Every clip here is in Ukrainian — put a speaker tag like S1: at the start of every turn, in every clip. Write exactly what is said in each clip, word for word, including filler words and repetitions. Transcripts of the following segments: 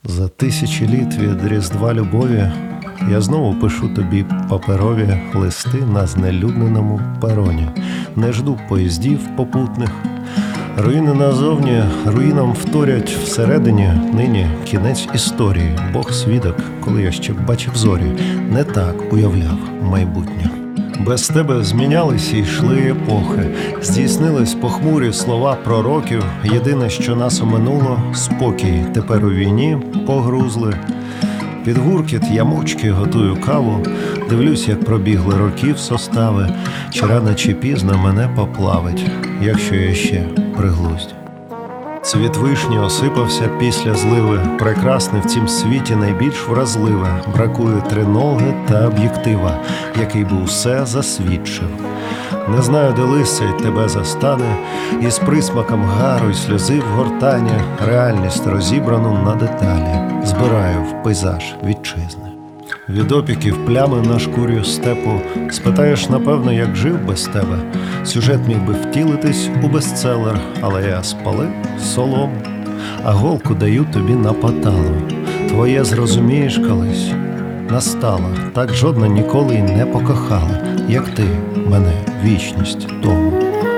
S1: За тисячі літ від Різдва любові я знову пишу тобі паперові листи на знелюдненому пероні. Не жду поїздів попутних. Руїни назовні руїнам вторять всередині. Нині кінець історії. Бог свідок, коли я ще бачив зорі, не так уявляв майбутнє. Без тебе змінялися й йшли епохи, здійснились похмурі слова пророків. Єдине, що нас оминуло – спокій. Тепер у війні погрузли. Під гуркіт я мовчки готую каву, дивлюсь, як пробігли роки в состави. Чи рано, чи пізно мене поплавить, якщо я ще приглуздь. Цвіт вишні осипався після зливи. Прекрасне в цім світі найбільш вразливе. Бракує триноги та об'єктива, який би усе засвідчив. Не знаю, де листя й тебе застане, і з присмаком гару й сльози в гортані реальність розібрану на деталі збираю в пейзаж вітчизни. Від опіків плями на шкурі степу спитаєш, напевно, як жив без тебе. Сюжет міг би втілитись у бестселер, але я спалив солому, а голку даю тобі на поталу. Твоє зрозумієш колись настало, так жодна ніколи й не покохала, як ти мене вічність тому.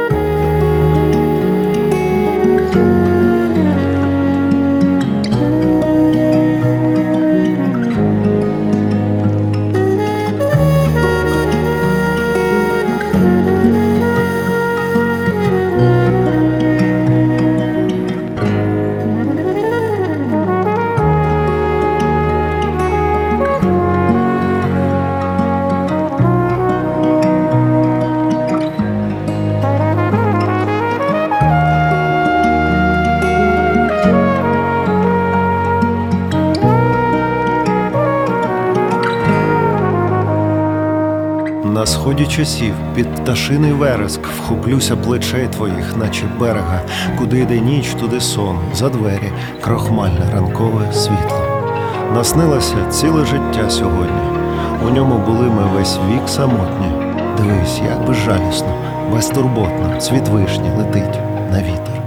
S1: На сході часів під пташиний вереск вхоплюся плечей твоїх, наче берега. Куди йде ніч, туди сон, за двері крохмальне ранкове світло. Наснилося ціле життя сьогодні, у ньому були ми весь вік самотні. Дивись, як безжалісно, безтурботно цвіт вишні летить на вітер.